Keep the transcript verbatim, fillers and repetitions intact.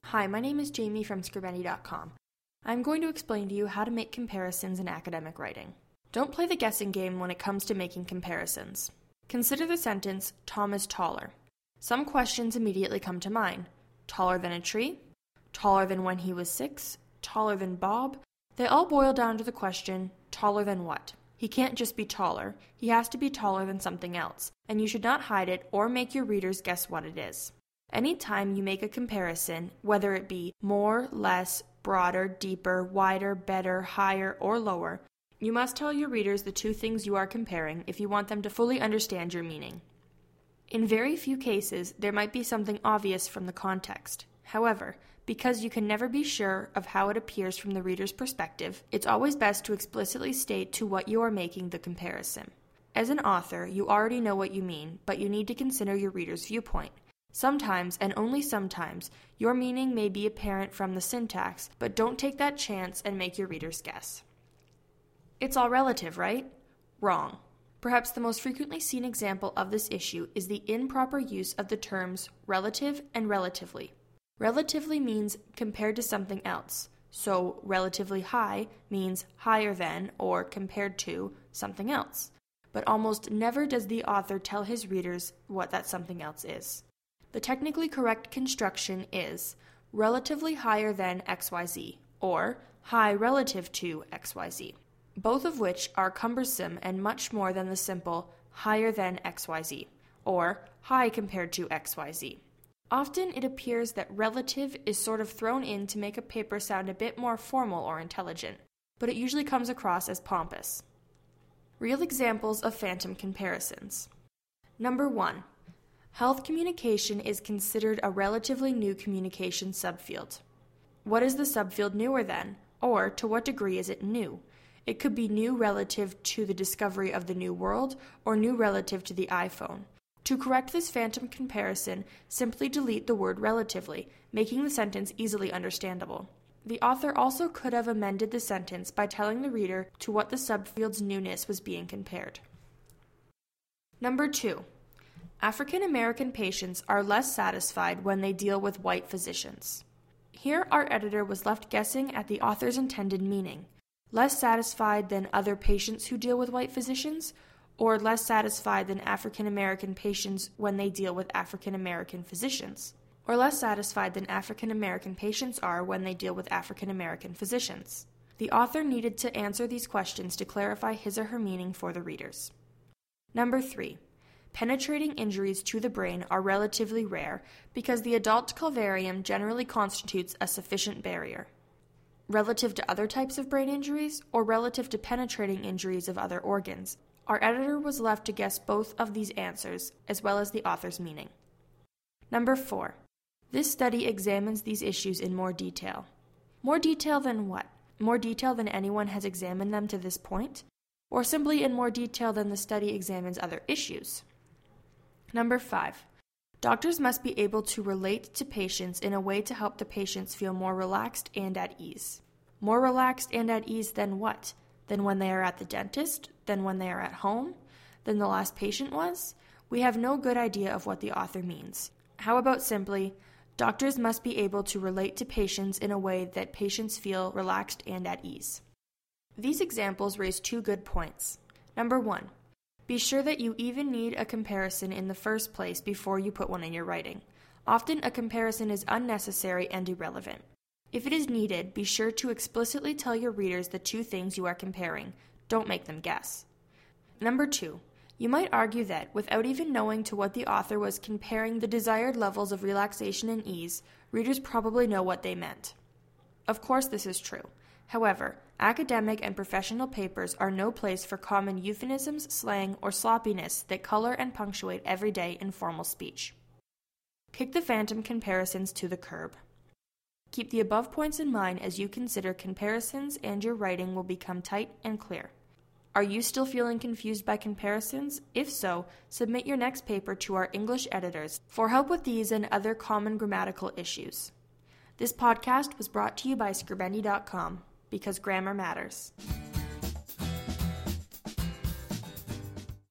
Hi, my name is Jamie from Scribendi dot com. I'm going to explain to you how to make comparisons in academic writing. Don't play the guessing game when it comes to making comparisons. Consider the sentence, Tom is taller. Some questions immediately come to mind. Taller than a tree? Taller than when he was six? Taller than Bob? They all boil down to the question, taller than what? He can't just be taller. He has to be taller than something else, and you should not hide it or make your readers guess what it is. Anytime you make a comparison, whether it be more, less, broader, deeper, wider, better, higher, or lower, you must tell your readers the two things you are comparing if you want them to fully understand your meaning. In very few cases, there might be something obvious from the context. However, because you can never be sure of how it appears from the reader's perspective, it's always best to explicitly state to what you are making the comparison. As an author, you already know what you mean, but you need to consider your reader's viewpoint. Sometimes, and only sometimes, your meaning may be apparent from the syntax, but don't take that chance and make your readers guess. It's all relative, right? Wrong. Perhaps the most frequently seen example of this issue is the improper use of the terms relative and relatively. Relatively means compared to something else, so relatively high means higher than or compared to something else. But almost never does the author tell his readers what that something else is. The technically correct construction is relatively higher than X Y Z or high relative to X Y Z, both of which are cumbersome and much more than the simple higher than X Y Z or high compared to X Y Z. Often it appears that relative is sort of thrown in to make a paper sound a bit more formal or intelligent, but it usually comes across as pompous. Real examples of phantom comparisons. Number one. Health communication is considered a relatively new communication subfield. What is the subfield newer than? Or to what degree is it new? It could be new relative to the discovery of the New World or new relative to the iPhone. To correct this phantom comparison, simply delete the word relatively, making the sentence easily understandable. The author also could have amended the sentence by telling the reader to what the subfield's newness was being compared. Number two. African American patients are less satisfied when they deal with white physicians. Here our editor was left guessing at the author's intended meaning. Less satisfied than other patients who deal with white physicians, or less satisfied than African American patients when they deal with African American physicians, or less satisfied than African American patients are when they deal with African American physicians. The author needed to answer these questions to clarify his or her meaning for the readers. Number three. Penetrating injuries to the brain are relatively rare because the adult calvarium generally constitutes a sufficient barrier. Relative to other types of brain injuries, or relative to penetrating injuries of other organs, our editor was left to guess both of these answers, as well as the author's meaning. Number four. This study examines these issues in more detail. More detail than what? More detail than anyone has examined them to this point? Or simply in more detail than the study examines other issues? Number five. Doctors must be able to relate to patients in a way to help the patients feel more relaxed and at ease. More relaxed and at ease than what? Than when they are at the dentist? Than when they are at home? Than the last patient was? We have no good idea of what the author means. How about simply, doctors must be able to relate to patients in a way that patients feel relaxed and at ease. These examples raise two good points. Number one. Be sure that you even need a comparison in the first place before you put one in your writing. Often a comparison is unnecessary and irrelevant. If it is needed, be sure to explicitly tell your readers the two things you are comparing. Don't make them guess. Number two, you might argue that, without even knowing to what the author was comparing the desired levels of relaxation and ease, readers probably know what they meant. Of course this is true. However, academic and professional papers are no place for common euphemisms, slang, or sloppiness that color and punctuate everyday informal speech. Kick the phantom comparisons to the curb. Keep the above points in mind as you consider comparisons and your writing will become tight and clear. Are you still feeling confused by comparisons? If so, submit your next paper to our English editors for help with these and other common grammatical issues. This podcast was brought to you by Scribendi dot com. Because grammar matters.